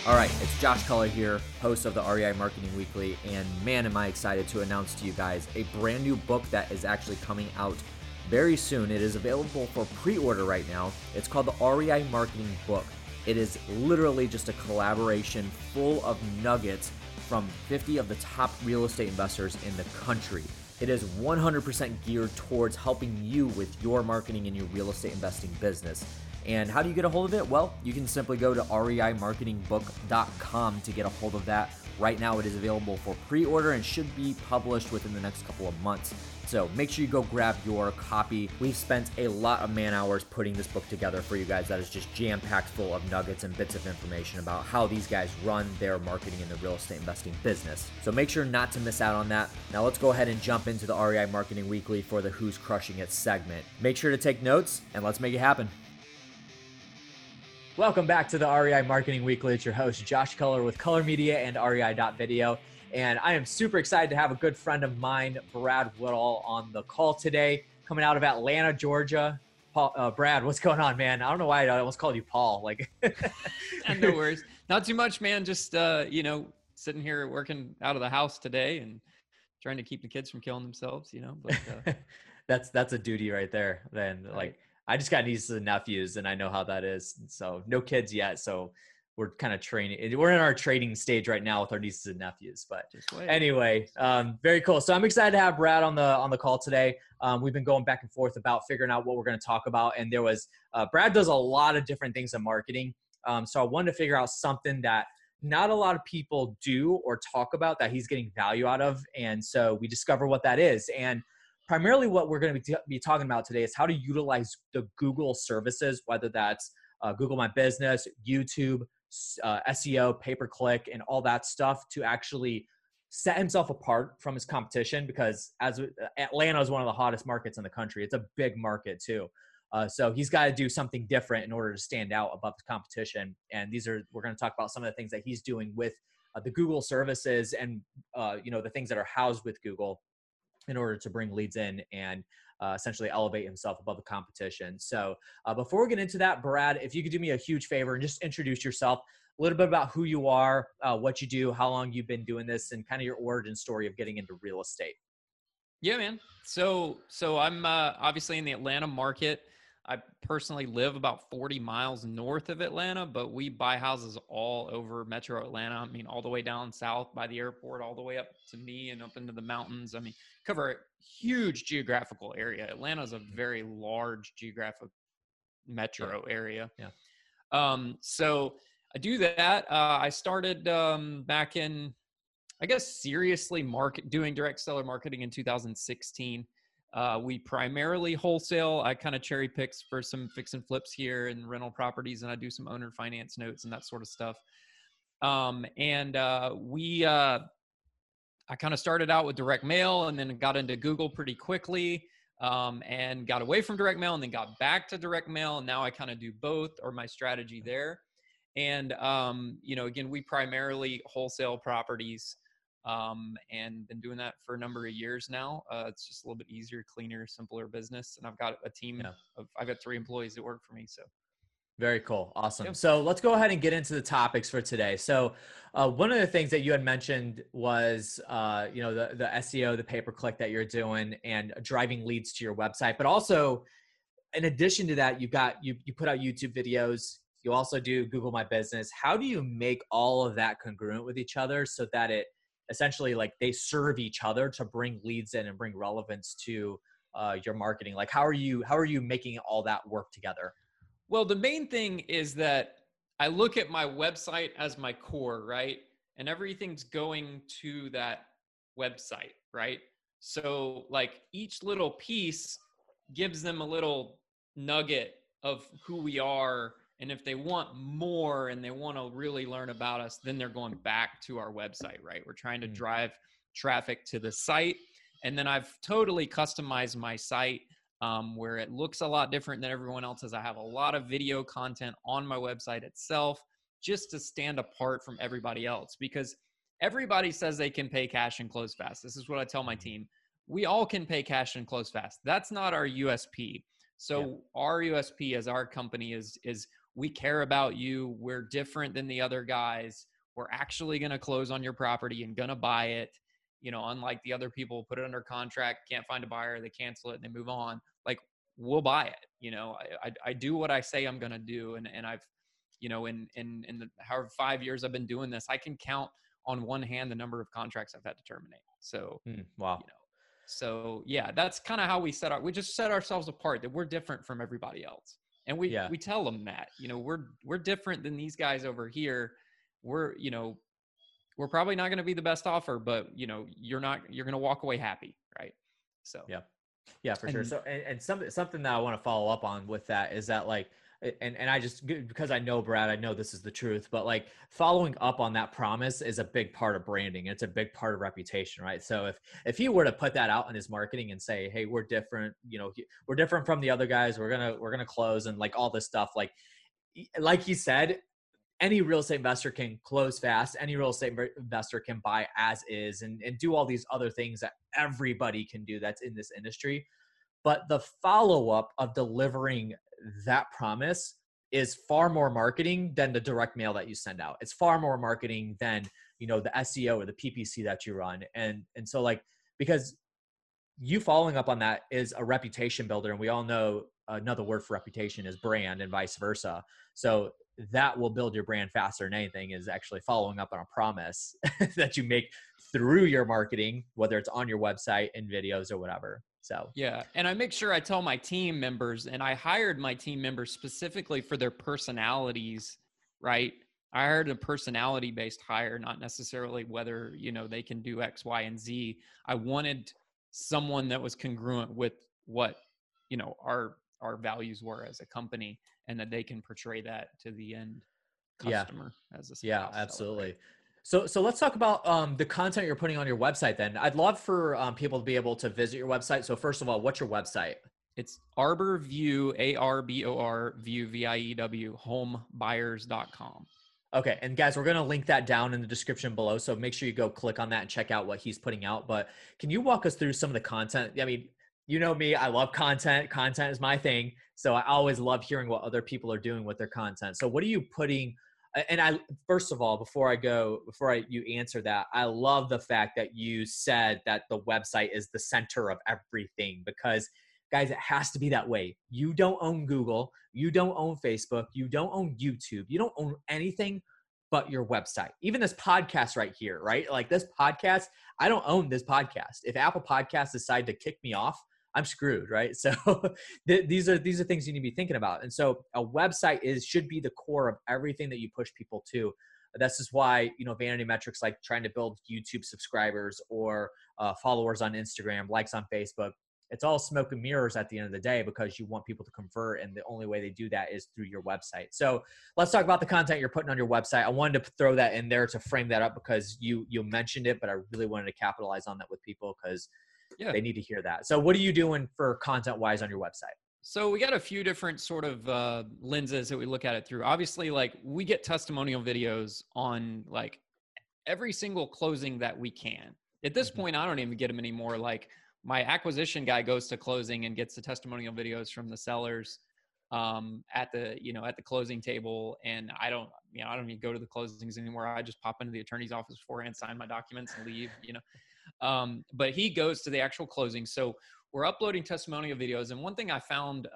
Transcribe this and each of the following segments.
All right, it's Josh Culler here, host of the REI Marketing Weekly, and man, am I excited to announce to you guys a brand new book that is actually coming out very soon. It is available for pre-order right now. It's called the REI Marketing Book. It is literally just a collaboration full of nuggets from 50 of the top real estate investors in the country. It is 100% geared towards helping you with your marketing and your real estate investing business. And how do you get a hold of it? Well, you can simply go to reimarketingbook.com to get a hold of that. Right now, it is available for pre-order and should be published within the next couple of months. So make sure you go grab your copy. We've spent a lot of man hours putting this book together for you guys that is just jam-packed full of nuggets and bits of information about how these guys run their marketing in the real estate investing business. So make sure not to miss out on that. Now let's go ahead and jump into the REI Marketing Weekly for the Who's Crushing It segment. Make sure to take notes and let's make it happen. Welcome back to the REI Marketing Weekly. It's your host, Josh Culler with Culler Media and REI.video. And I am super excited to have a good friend of mine, Brad Woodall, on the call today, coming out of Atlanta, Georgia. Brad, what's going on, man? I don't know why I almost called you Paul. No worries. Not too much, man. Just, sitting here working out of the house today and trying to keep the kids from killing themselves, but That's a duty right there. Then right. I just got nieces and nephews and I know how that is. So no kids yet. So we're kind of training. We're in our training stage right now with our nieces and nephews, but anyway, very cool. So I'm excited to have Brad on the call today. We've been going back and forth about figuring out what we're going to talk about. And there was, Brad does a lot of different things in marketing. So I wanted to figure out something that not a lot of people do or talk about that he's getting value out of. And so we discover what that is. And primarily what we're going to be talking about today is how to utilize the Google services, whether that's Google My Business, YouTube, SEO, pay-per-click, and all that stuff to actually set himself apart from his competition, because as Atlanta is one of the hottest markets in the country. It's a big market too. So he's got to do something different in order to stand out above the competition. And we're going to talk about some of the things that he's doing with the Google services and, the things that are housed with Google in order to bring leads in and essentially elevate himself above the competition. So before we get into that, Brad, if you could do me a huge favor and just introduce yourself, a little bit about who you are, what you do, how long you've been doing this, and kind of your origin story of getting into real estate. Yeah, man. So I'm obviously in the Atlanta market. I personally live about 40 miles north of Atlanta, but we buy houses all over Metro Atlanta. I mean, all the way down south by the airport, all the way up to me and up into the mountains. I mean, cover a huge geographical area. Atlanta is a very large geographic metro area. Yeah. So I do that. I started back in, I guess, seriously doing direct seller marketing in 2016. We primarily wholesale. I kind of cherry picks for some fix and flips here and rental properties, and I do some owner finance notes and that sort of stuff. I kind of started out with direct mail and then got into Google pretty quickly, and got away from direct mail and then got back to direct mail. And now I kind of do both, or my strategy there. And, again, we primarily wholesale properties. And been doing that for a number of years now. It's just a little bit easier, cleaner, simpler business. And I've got a team I've got 3 employees that work for me. So very cool. Awesome. Yep. So let's go ahead and get into the topics for today. So one of the things that you had mentioned was, the SEO, the pay-per-click that you're doing and driving leads to your website. But also, in addition to that, you put out YouTube videos. You also do Google My Business. How do you make all of that congruent with each other so that it essentially they serve each other to bring leads in and bring relevance to your marketing? How are you making all that work together? Well, the main thing is that I look at my website as my core, right? And everything's going to that website, right? So each little piece gives them a little nugget of who we are. And if they want more and they want to really learn about us, then they're going back to our website, right? We're trying to drive traffic to the site. And then I've totally customized my site where it looks a lot different than everyone else's. I have a lot of video content on my website itself just to stand apart from everybody else, because everybody says they can pay cash and close fast. This is what I tell my team. We all can pay cash and close fast. That's not our USP. So our USP as our company is we care about you. We're different than the other guys. We're actually going to close on your property and going to buy it. You know, unlike the other people, put it under contract, can't find a buyer, they cancel it and they move on. Like, we'll buy it. You know, I do what I say I'm going to do. And I've, you know, in the however 5 years I've been doing this, I can count on one hand the number of contracts I've had to terminate. So, wow. you know, so yeah, that's kind of how we just set ourselves apart, that we're different from everybody else. And we tell them that, you know, we're different than these guys over here. We're, you know, we're probably not going to be the best offer, but you know, you're going to walk away happy. Right. So, yeah, for sure. So, and something that I want to follow up on with that is that, like, and I just, because I know Brad, I know this is the truth, but like following up on that promise is a big part of branding. It's a big part of reputation, right? So if he were to put that out in his marketing and say, hey, we're different, you know, we're different from the other guys, we're going to close, and like all this stuff, like he said, any real estate investor can close fast. Any real estate investor can buy as is and do all these other things that everybody can do that's in this industry. But the follow-up of delivering that promise is far more marketing than the direct mail that you send out. It's far more marketing than, you know, the SEO or the PPC that you run. And so, like, because you following up on that is a reputation builder. And we all know another word for reputation is brand, and vice versa. So that will build your brand faster than anything, is actually following up on a promise that you make through your marketing, whether it's on your website, in videos, or whatever. So, yeah. And I make sure I tell my team members, and I hired my team members specifically for their personalities, right? I hired a personality based hire, not necessarily whether, you know, they can do X, Y, and Z. I wanted someone that was congruent with what, you know, our values were as a company, and that they can portray that to the end customer as a absolutely. Seller, right? So let's talk about the content you're putting on your website then. I'd love for people to be able to visit your website. So first of all, what's your website? It's Arbor View, ARBOR, View, VIEW, homebuyers.com. Okay. And guys, we're going to link that down in the description below. So make sure you go click on that and check out what he's putting out. But can you walk us through some of the content? I mean, you know me, I love content. Content is my thing. So I always love hearing what other people are doing with their content. So what are you putting? And I, first of all, before you answer that, I love the fact that you said that the website is the center of everything, because guys, it has to be that way. You don't own Google. You don't own Facebook. You don't own YouTube. You don't own anything but your website. Even this podcast right here, right? Like this podcast, I don't own this podcast. If Apple Podcasts decide to kick me off, I'm screwed, right? So these are things you need to be thinking about. And so a website should be the core of everything that you push people to. This is why, you know, vanity metrics like trying to build YouTube subscribers or followers on Instagram, likes on Facebook, it's all smoke and mirrors at the end of the day, because you want people to convert, and the only way they do that is through your website. So let's talk about the content you're putting on your website. I wanted to throw that in there to frame that up, because you mentioned it, but I really wanted to capitalize on that with people, because they need to hear that. So what are you doing for content wise on your website? So we got a few different sort of lenses that we look at it through. Obviously, like, we get testimonial videos on like every single closing that we can. At this point, I don't even get them anymore. Like, my acquisition guy goes to closing and gets the testimonial videos from the sellers at the closing table. And I don't even go to the closings anymore. I just pop into the attorney's office beforehand, sign my documents, and leave, you know. But he goes to the actual closing. So we're uploading testimonial videos. And one thing I found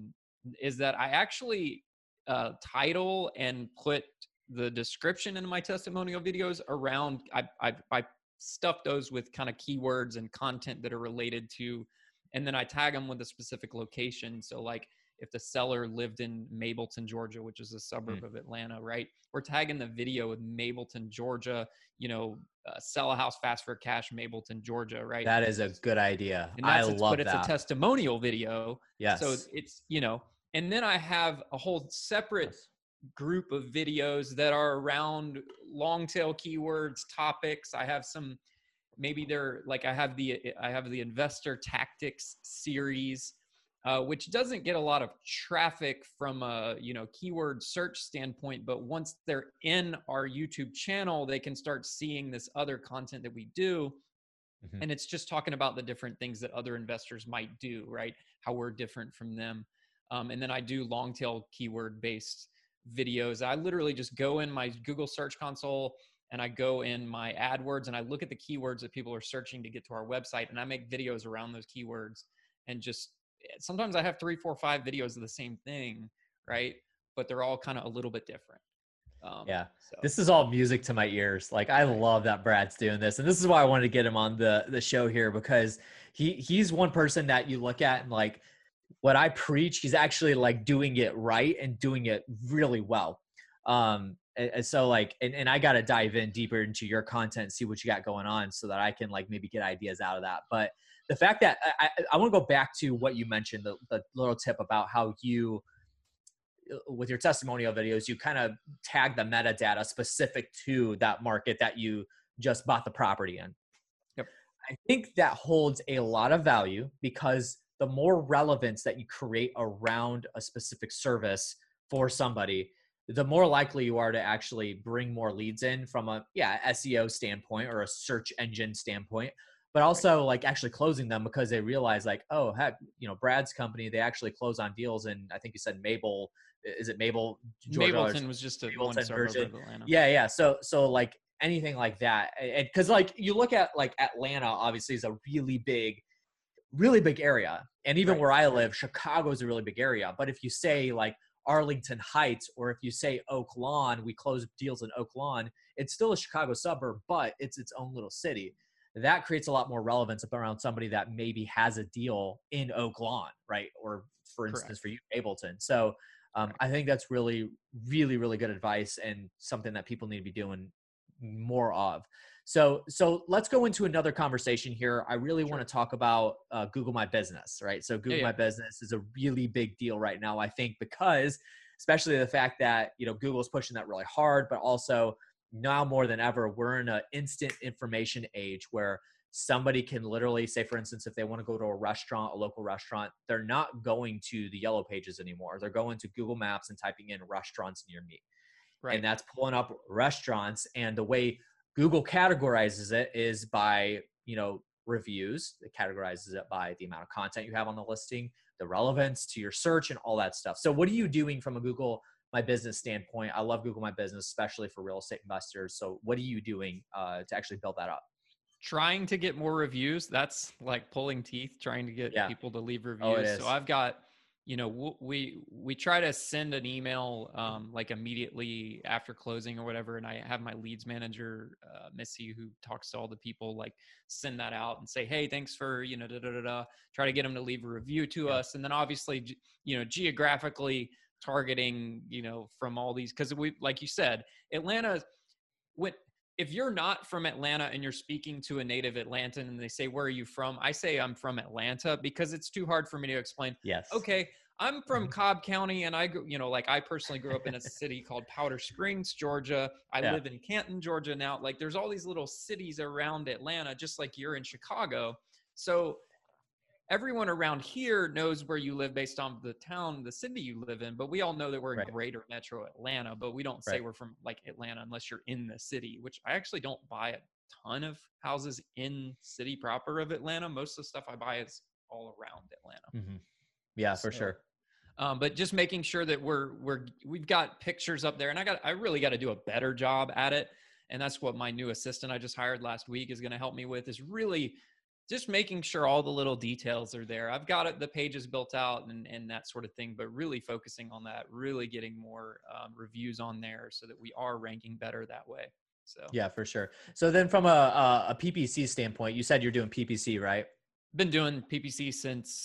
is that I actually title and put the description in my testimonial videos around, I stuff those with kind of keywords and content that are related to, and then I tag them with a specific location. So like, if the seller lived in Mableton, Georgia, which is a suburb of Atlanta, right? We're tagging the video with Mableton, Georgia, you know, sell a house fast for cash, Mableton, Georgia, right? That is a good idea. And I love but it's a testimonial video. Yes. So it's, you know, and then I have a whole separate group of videos that are around long tail keywords, topics. I have some, maybe they're like, I have the investor tactics series, which doesn't get a lot of traffic from a, you know, keyword search standpoint, but once they're in our YouTube channel, they can start seeing this other content that we do. And it's just talking about the different things that other investors might do, right? How we're different from them. And then I do long tail keyword based videos. I literally just go in my Google Search Console and I go in my AdWords and I look at the keywords that people are searching to get to our website, and I make videos around those keywords. And just sometimes I have 3, 4, 5 videos of the same thing, right? But they're all kind of a little bit different. Yeah. So. This is all music to my ears. Like, I love that Brad's doing this. And this is why I wanted to get him on the show here, because he's one person that you look at and like what I preach, he's actually like doing it right and doing it really well. And so like, and I got to dive in deeper into your content, see what you got going on so that I can like maybe get ideas out of that. But the fact that I want to go back to what you mentioned, the little tip about how you, with your testimonial videos, you kind of tag the metadata specific to that market that you just bought the property in. Yep. I think that holds a lot of value, because the more relevance that you create around a specific service for somebody, the more likely you are to actually bring more leads in from a SEO standpoint or a search engine standpoint, but also like actually closing them because they realize like, oh heck, Brad's company, they actually close on deals. And I think you said Mabel, is it Mabel, Georgia? Mableton was just a one suburb of Atlanta. Yeah. So like anything like that. And cause like you look at like Atlanta obviously is a really big area. And even where I live, Chicago is a really big area. But if you say like Arlington Heights, or if you say Oak Lawn, we close deals in Oak Lawn, it's still a Chicago suburb, but it's its own little city. That creates a lot more relevance around somebody that maybe has a deal in Oak Lawn, right? Or for instance, for you, Mableton. So I think that's really, really, really good advice, and something that people need to be doing more of. So let's go into another conversation here. I really want to talk about Google My Business, right? So Google My Business is a really big deal right now, I think, because especially the fact that, Google's pushing that really hard, but also now more than ever, we're in an instant information age where somebody can literally say, for instance, if they want to go to a restaurant, a local restaurant, they're not going to the yellow pages anymore. They're going to Google Maps and typing in restaurants near me. Right. And that's pulling up restaurants. And the way Google categorizes it is by, reviews. It categorizes it by the amount of content you have on the listing, the relevance to your search, and all that stuff. So what are you doing from a Google My Business standpoint? I love Google My Business, especially for real estate investors. So what are you doing to actually build that up? Trying to get more reviews. That's like pulling teeth, trying to get people to leave reviews. Oh, it is. So I've got, we try to send an email like immediately after closing or whatever. And I have my leads manager, Missy, who talks to all the people, like send that out and say, hey, thanks for, try to get them to leave a review to us. And then obviously, geographically targeting, from all these, because we, like you said, Atlanta, if you're not from Atlanta and you're speaking to a native Atlantan and they say, where are you from? I say I'm from Atlanta, because it's too hard for me to explain. Yes. Okay. I'm from Cobb County, and I personally grew up in a city called Powder Springs, Georgia. I live in Canton, Georgia now. Like there's all these little cities around Atlanta, just like you're in Chicago. So everyone around here knows where you live based on the city you live in, but we all know that we're in greater metro Atlanta, but we don't say we're from like Atlanta unless you're in the city, which I actually don't buy a ton of houses in city proper of Atlanta. Most of the stuff I buy is all around Atlanta. Mm-hmm. Yeah, for sure. But just making sure that we've got pictures up there, and I really got to do a better job at it. And that's what my new assistant I just hired last week is going to help me with, is really just making sure all the little details are there. I've got the pages built out and that sort of thing, but really focusing on that, really getting more reviews on there so that we are ranking better that way. So yeah, for sure. So then from a PPC standpoint, you said you're doing PPC, right? Been doing PPC since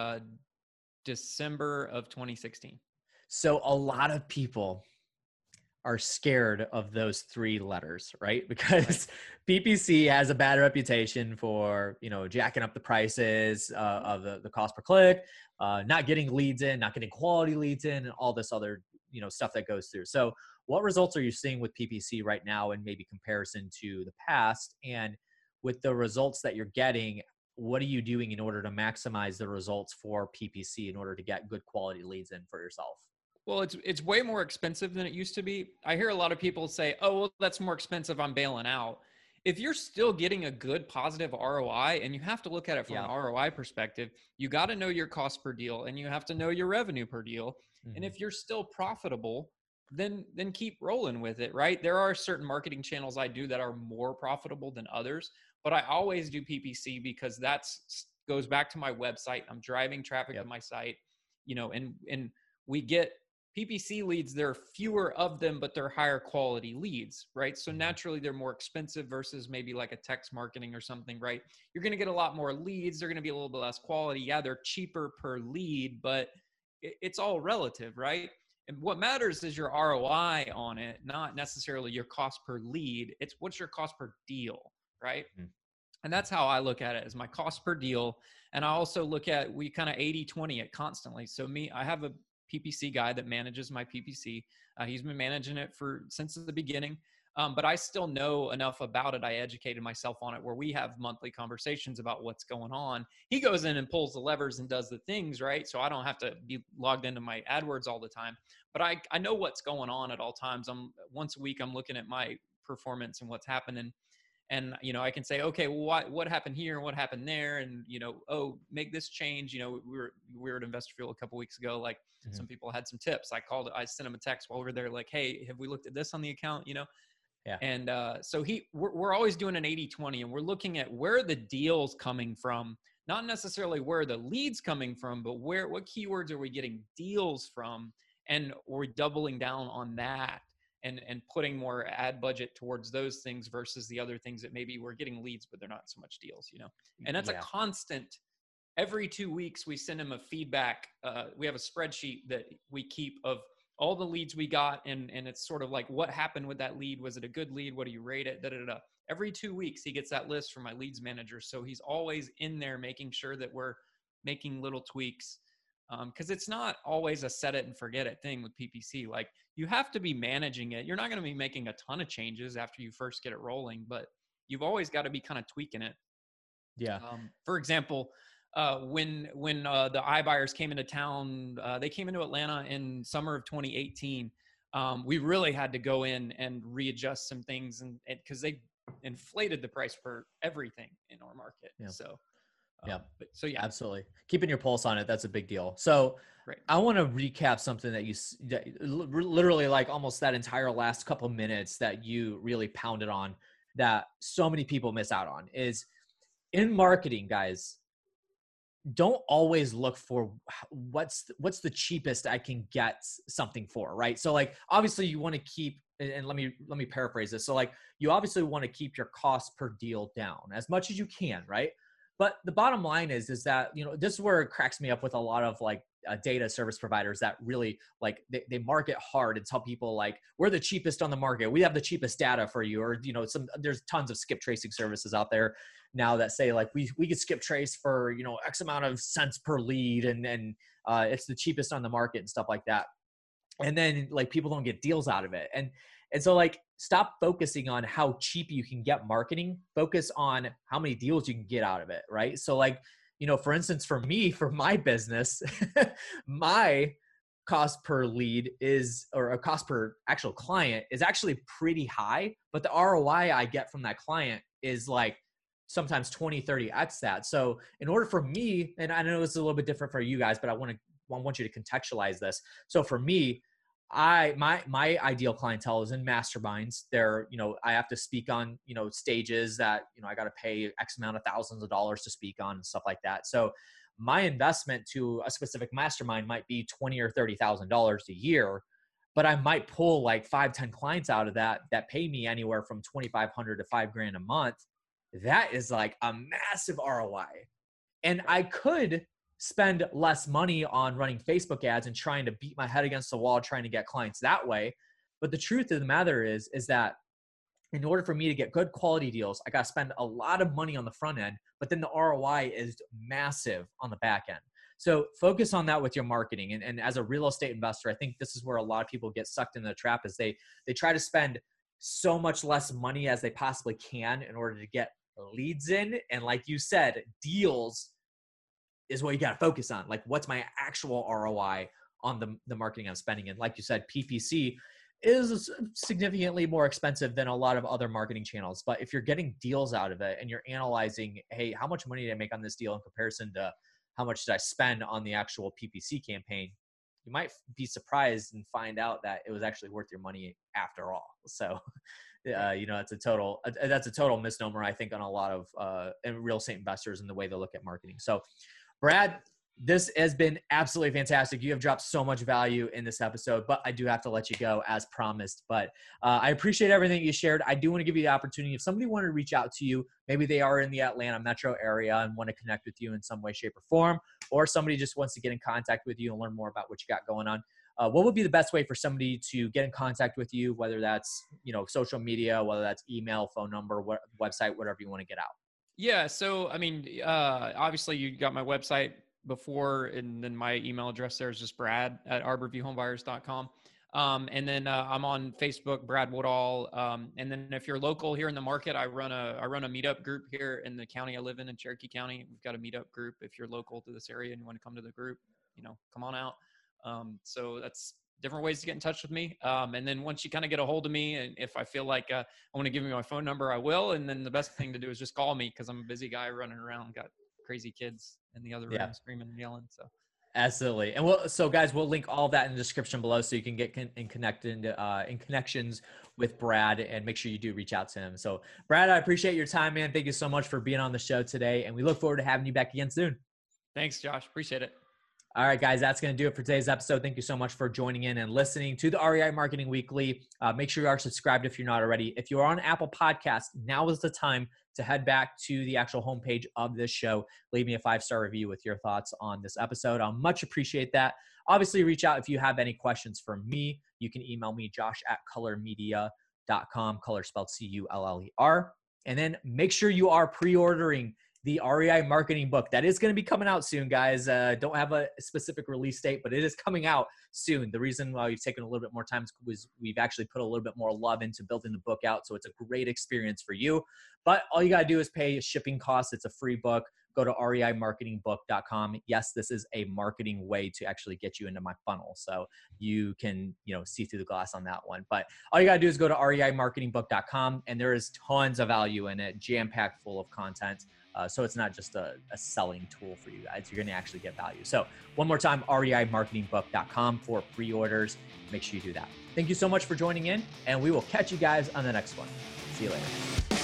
December of 2016. So a lot of people are scared of those 3 letters, right? Because PPC has a bad reputation for, jacking up the prices of the cost per click, not getting leads in, not getting quality leads in, and all this other, stuff that goes through. So what results are you seeing with PPC right now, and maybe comparison to the past? And with the results that you're getting, what are you doing in order to maximize the results for PPC in order to get good quality leads in for yourself? Well, it's way more expensive than it used to be. I hear a lot of people say, oh, well, that's more expensive, I'm bailing out. If you're still getting a good positive ROI, and you have to look at it from an ROI perspective, you got to know your cost per deal and you have to know your revenue per deal. Mm-hmm. And if you're still profitable, then keep rolling with it, right? There are certain marketing channels I do that are more profitable than others, but I always do PPC because that's goes back to my website. I'm driving traffic to my site, you know, and we get PPC leads. There are fewer of them, but they're higher quality leads, right? So naturally they're more expensive versus maybe like a text marketing or something, right? You're going to get a lot more leads. They're going to be a little bit less quality. Yeah, they're cheaper per lead, but it's all relative, right? And what matters is your ROI on it, not necessarily your cost per lead. It's what's your cost per deal, right? Mm-hmm. And that's how I look at it, as my cost per deal. And I also look at, we kind of 80-20 it constantly. So I have a PPC guy that manages my PPC. He's been managing it since the beginning. But I still know enough about it. I educated myself on it, where we have monthly conversations about what's going on. He goes in and pulls the levers and does the things, right? So I don't have to be logged into my AdWords all the time, but I know what's going on at all times. Once a week, I'm looking at my performance and what's happening. And, you know, I can say, okay, well, what happened here and what happened there? And, you know, oh, make this change. You know, we were at Investorfield a couple weeks ago. Like some people had some tips. I sent them a text while we were there, like, hey, have we looked at this on the account? You know? Yeah. And so we're always doing an 80-20, and we're looking at where the deal's coming from, not necessarily where the lead's coming from, but what keywords are we getting deals from, and we're doubling down on that and putting more ad budget towards those things versus the other things that maybe we're getting leads, but they're not so much deals, you know? And that's a constant. Every 2 weeks, we send them a feedback. We have a spreadsheet that we keep of all the leads we got, and it's sort of like, what happened with that lead? Was it a good lead? What do you rate it? Da, da, da. Every 2 weeks, he gets that list from my leads manager. So he's always in there making sure that we're making little tweaks, because it's not always a set it and forget it thing with PPC. Like, you have to be managing it. You're not going to be making a ton of changes after you first get it rolling, but you've always got to be kind of tweaking it. Yeah. For example, when the iBuyers came into town, they came into Atlanta in summer of 2018. We really had to go in and readjust some things, and because they inflated the price for everything in our market. Yeah. So, yeah. Absolutely. Keeping your pulse on it. That's a big deal. So I want to recap something that literally, like, almost that entire last couple of minutes that you really pounded on, that so many people miss out on, is in marketing, guys. Don't always look for what's the cheapest I can get something for, right? So, like, obviously you want to keep, and let me paraphrase this. So, like, you obviously want to keep your cost per deal down as much as you can, right? But the bottom line is that, you know, this is where it cracks me up with a lot of, like, data service providers that really, like, they market hard and tell people, like, we're the cheapest on the market. We have the cheapest data for you. Or, you know, there's tons of skip tracing services out there now that say, like, we could skip trace for, you know, X amount of cents per lead, and it's the cheapest on the market and stuff like that. And then, like, people don't get deals out of it. And so, like, stop focusing on how cheap you can get marketing. Focus on how many deals you can get out of it, right? So, like, you know, for instance, for me, for my business, my cost per lead or a cost per actual client is actually pretty high, but the ROI I get from that client is, like, sometimes 20, 30x that. So in order for me, and I know it's a little bit different for you guys, but I want you to contextualize this. So for me, my ideal clientele is in masterminds. They're, you know, I have to speak on, you know, stages that, you know, I got to pay X amount of thousands of dollars to speak on and stuff like that. So my investment to a specific mastermind might be $20,000 or $30,000 a year, but I might pull like 5-10 clients out of that pay me anywhere from $2,500 to $5,000 a month. That is like a massive ROI. And I could spend less money on running Facebook ads and trying to beat my head against the wall, trying to get clients that way. But the truth of the matter is that in order for me to get good quality deals, I got to spend a lot of money on the front end, but then the ROI is massive on the back end. So focus on that with your marketing. And as a real estate investor, I think this is where a lot of people get sucked in the trap, is they try to spend so much less money as they possibly can in order to get leads in. And like you said, deals is what you got to focus on. Like, what's my actual ROI on the marketing I'm spending? And like you said, PPC is significantly more expensive than a lot of other marketing channels. But if you're getting deals out of it and you're analyzing, hey, how much money did I make on this deal in comparison to how much did I spend on the actual PPC campaign? you might be surprised and find out that it was actually worth your money after all. So, that's a total misnomer, I think, on a lot of real estate investors and the way they look at marketing. So, Brad, this has been absolutely fantastic. You have dropped so much value in this episode, but I do have to let you go as promised. But I appreciate everything you shared. I do want to give you the opportunity, if somebody wanted to reach out to you, maybe they are in the Atlanta metro area and want to connect with you in some way, shape, or form, or somebody just wants to get in contact with you and learn more about what you got going on. What would be the best way for somebody to get in contact with you, whether that's, social media, whether that's email, phone number, website, whatever you want to get out? Yeah. So, obviously you got my website before, and then my email address there is just brad@arborviewhomebuyers.com. And then I'm on Facebook, Brad Woodall. And then if you're local here in the market, I run a meetup group here in the county I live in Cherokee County. We've got a meetup group. If you're local to this area and you want to come to the group, come on out. So that's different ways to get in touch with me. And then once you kind of get a hold of me, and if I feel like I want to give you my phone number, I will. And then the best thing to do is just call me, because I'm a busy guy running around, got crazy kids in the other room screaming and yelling. So absolutely. And guys, we'll link all of that in the description below, so you can get in connections with Brad, and make sure you do reach out to him. So Brad, I appreciate your time, man. Thank you so much for being on the show today, and we look forward to having you back again soon. Thanks, Josh. Appreciate it. All right, guys, that's going to do it for today's episode. Thank you so much for joining in and listening to the REI Marketing Weekly. Make sure you are subscribed if you're not already. If you're on Apple Podcasts, now is the time to head back to the actual homepage of this show. Leave me a 5-star review with your thoughts on this episode. I'll much appreciate that. Obviously, reach out if you have any questions for me. You can email me, josh@colormedia.com, color spelled C-U-L-L-E-R. And then make sure you are pre-ordering the REI marketing book. That is going to be coming out soon, guys. Don't have a specific release date, but it is coming out soon. The reason why we've taken a little bit more time is we've actually put a little bit more love into building the book out, so it's a great experience for you. But all you got to do is pay shipping costs. It's a free book. Go to reimarketingbook.com. Yes, this is a marketing way to actually get you into my funnel, so you can see through the glass on that one. But all you got to do is go to reimarketingbook.com, and there is tons of value in it, jam-packed full of content. So it's not just a selling tool for you guys. You're going to actually get value. So one more time, reimarketingbook.com for pre-orders. Make sure you do that. Thank you so much for joining in, and we will catch you guys on the next one. See you later.